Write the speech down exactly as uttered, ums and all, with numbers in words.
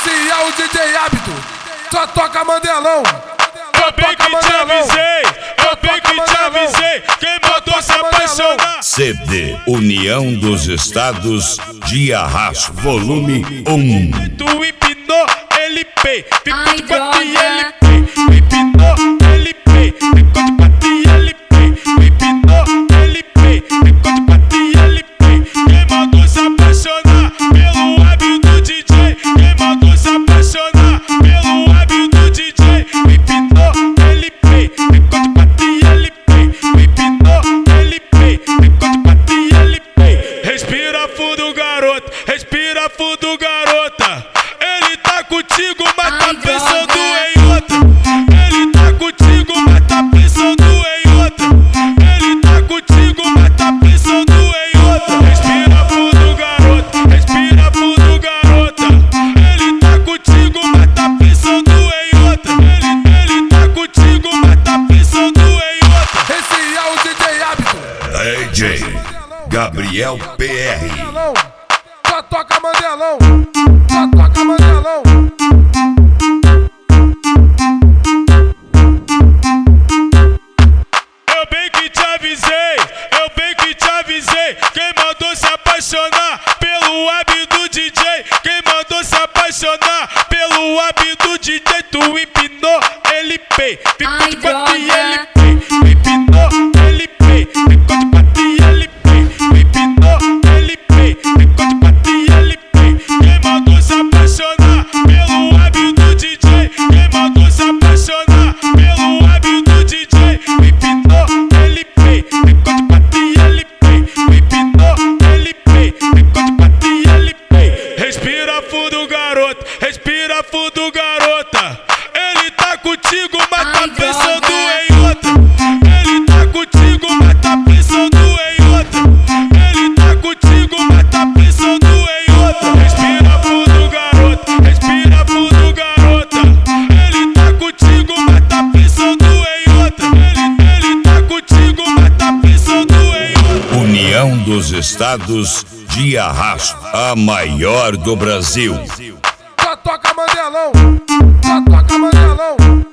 Esse é o D J Hábito, só toca Mandelão. Eu bem que te avisei, eu bem que te avisei, quem mandou se apaixonar? C D União dos Estados de Arras, volume um. Tu empinou, ele pei, ficou Ai, de quatro e droga. ele pei. Empinou, ele pei, ficou de quatro e ele pei. Empinou, ele pei, ficou de quatro e ele pei. Quem mandou se apaixonar pelo hábito do D J? Quem mandou se apaixonar pelo hábito do D J? Empinou, ele pei, ficou de quatro e ele pei. Empinou, ele pei, ficou de quatro e ele pei. Respira fundo, garoto, respira fundo, garota. Ele tá contigo, mas tá Ai, pensando droga. em outra. Ele tá contigo, mas tá pensando em outra. Ele tá contigo, mas tá pensando em outra. Respira fundo, garoto, respira fundo, garota. Ele tá contigo, mas tá pensando em outra. Ele, ele tá contigo, mas tá pensando em outra. Esse é o D J Hábito, D J Gabriel P R. Mandelão. Só toca Mandelão, só toca Mandelão. Eu bem que te avisei, eu bem que te avisei. Quem mandou se apaixonar pelo hábito do D J? Quem mandou se apaixonar pelo hábito do D J? Tu empinou, ele pei, ficou Ai, de quatro e droga. ele pei. Empinou, ele pei, ficou de quatro e ele pei. Empinou, ele pei, ficou de quatro e ele pei. Quem mandou se apaixonar pelo hábito do D J? Quem mandou se apaixonar pelo hábito do D J? Empinou, ele pei, ficou de quatro e ele pei. Empinou, ele pei, ficou de quatro e ele pei. Respira fundo, garoto, respira fundo, garota. Ele tá contigo, mas tá Ai, pensando droga. em outra. Ele tá contigo, mas tá pensando em outra. Ele tá contigo, mas tá pensando em outra. Respira fundo, garoto, respira fundo, garota. Ele tá contigo, mas tá pensando em outra. Ele, ele tá contigo, mas tá pensando em outra. União dos Estados de Arras, a maior do Brasil. Só toca Mandelão, só toca Mandelão.